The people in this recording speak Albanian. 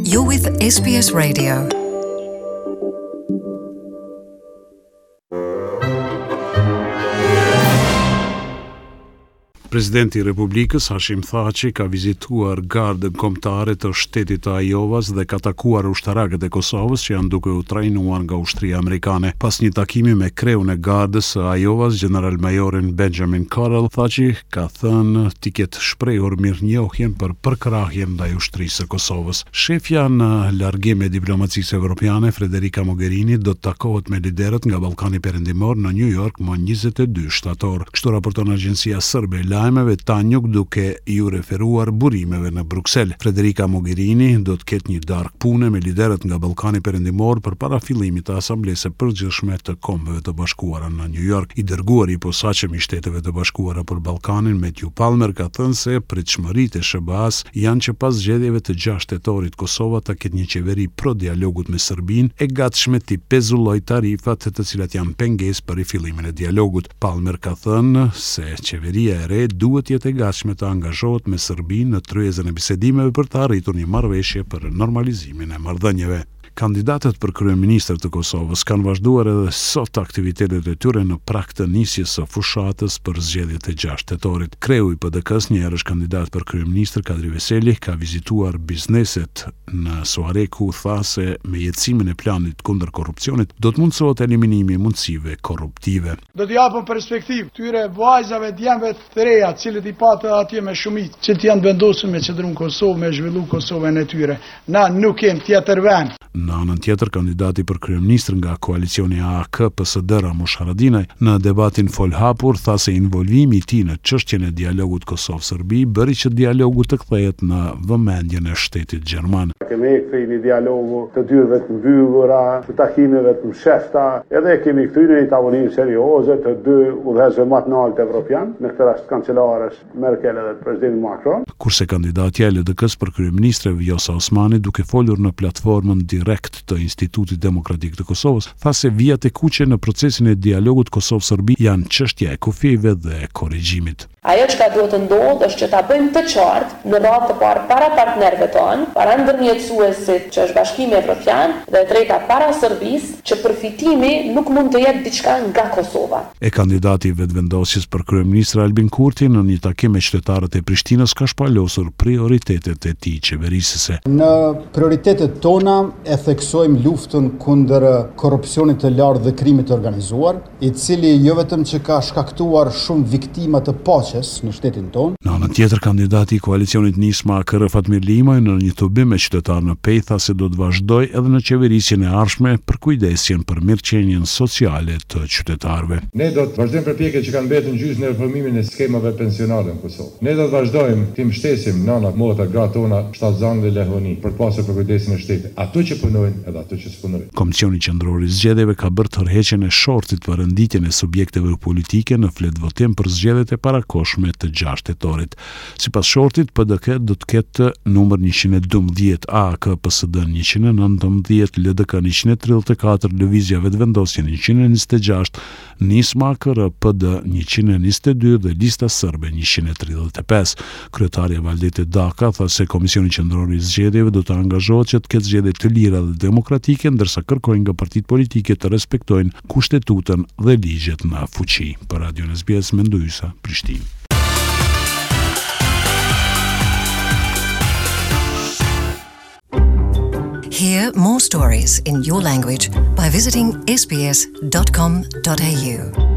You're with SBS Radio. Presidenti i Republikës Hashim Thaçi ka vizituar gardën kombëtare të shtetit të Ajovas dhe ka takuar ushtarakët e Kosovës që janë duke u trajnuar nga ushtria amerikane. Pas një takimi me kreun e gardës së Ajovas, general-majorin Benjamin Carroll, Thaçi ka thënë t'i ketë shprehur mirënjohjen për përkrahjen ndaj ushtrisë së Kosovës. Shefja në largim e diplomacisë evropiane Federica Mogherini do të takohet me liderët nga Ballkani Perëndimor në New York më 22 shtator. Kështu raporton agjencia serbe lajmeve Tanjug duke ju referuar burimeve në Bruksel. Federica Mogherini do të ketë një darkë pune me liderët nga Ballkani Perëndimor përpara fillimit të asamblesë përgjithshme të Kombeve të Bashkuara në New York. I dërguari i posaçëm i Shteteve të Bashkuara për Ballkanin, Matthew Palmer, ka thënë se pritshmëritë e SBA-s janë që pas zgjedhjeve të 6 tetorit Kosova ta ketë një qeveri pro dialogut me Serbinë e gatshme t'i pezullojë tarifat të cilat janë pengesë për rifillimin e dialogut. Palmer ka thënë se qeveria e re duhet jetë e gatshme të angazhohet me Serbinë në tryezën e bisedimeve për të arritur një marrëveshje për normalizimin e marrëdhënieve. Kandidatët për kryeministër të Kosovës kanë vazhduar edhe sot aktivitetet e tyre në prag të nisjes së fushatës për zgjedhjet e 6 tetorit. Kreu i PDK-s, një herësh kandidat për kryeministër, Kadri Veseli, ka vizituar bizneset në Suare ku tha se me jetësimin e planit kundër korrupsionit do të mundësohet eliminimi i mundësive korruptive. Do të japim perspektivë tyre vajzave, djemve të reja, cilët i patë atje me shumicë, që janë vendosur me qëndru në Kosovë, me zhvillu Kosovën e tyre. Na nuk kem tjetër vend. Në anën tjetër, kandidati për kryeministër nga koalicioni AAK PSD Ramush Haradinaj në debatin folhapur tha se involvimi i tij në çështjen e dialogut Kosovë-Serbi bëri që dialogu të kthehet në vëmendjen e shtetit gjerman. Kemi kthyer një dialogu të dyrëve të mbyllura, të takimeve të mshefta, edhe kemi kthyer një tavolinë serioze të dy udhëheqësve më të lartë evropian, në këtë rast kancelarës Merkel dhe presidenti Macron. Kurse kandidatja e LDK-s për kryeministre Vjosa Osmani, duke folur në platformën direkt të Institutit Demokratik të Kosovës, tha se vijat e kuqe në procesin e dialogut Kosovë-Serbi janë çështja e kufijve dhe korrigjimit. Ajo që duhet të ndodhë është që ta bëjmë të qartë në radhë të parë para partnerëve tonë, para ndërmjetësuesit që është Bashkimi Evropian dhe e treta para Serbisë, që përfitimi nuk mund të jetë diçka nga Kosova. E kandidati i vetëvendosjes për kryeministër Albin Kurti në një takim me qytetarët e Prishtinës ka shpalosur prioritetet e tij qeverisëse. Në prioritetet tona e theksojmë luftën kundër korrupsionit të lartë dhe krimit të organizuar, i cili jo vetëm që ka shkaktuar shumë viktima të paqes në shtetin tonë. Në anën tjetër, kandidati i koalicionit Nisma AKR Fatmir Limaj në një tubim me qytetarë në Pej tha se do të vazhdoj edhe në qeverisjen e ardhshme për kujdesjen për mirëqenien sociale të qytetarëve. Ne do të vazhdojmë përpjekjet që kanë mbetur në gjysmë në reformimin e skemave pensionale në Kosovë. Ne do të vazhdojmë të mbështesim nënat, motra, gratë tona, shtatzanë dhe lehoni për të pasur për kujdesin e shtetit. Ato që punojnë edhe ato që s'punojnë. Komisioni Qendror i Zgjedhjeve ka bërë tërheqjen e shortit për renditjen e subjekteve politike në fletvotim për zgjedhjet e parakohshme të 6 tetorit. Sipas shortit, PDK do të ketë numër 112, AAK PSD 119, LDK 134, Lëvizja Vetëvendosje 126, Nisma AKR PD 122 dhe Lista Serbe 135. Kryetaria Valdete Daka tha se Komisioni Qendror i Zgjedhjeve do të angazhohet që të ketë zgjedhje të lira dhe demokratike, ndërsa kërkojnë nga partitë politike të respektojnë kushtetutën dhe ligjet në fuqi. Për Radio SBS Mendoza, Prishtinë. Hear more stories in your language by visiting sbs.com.au.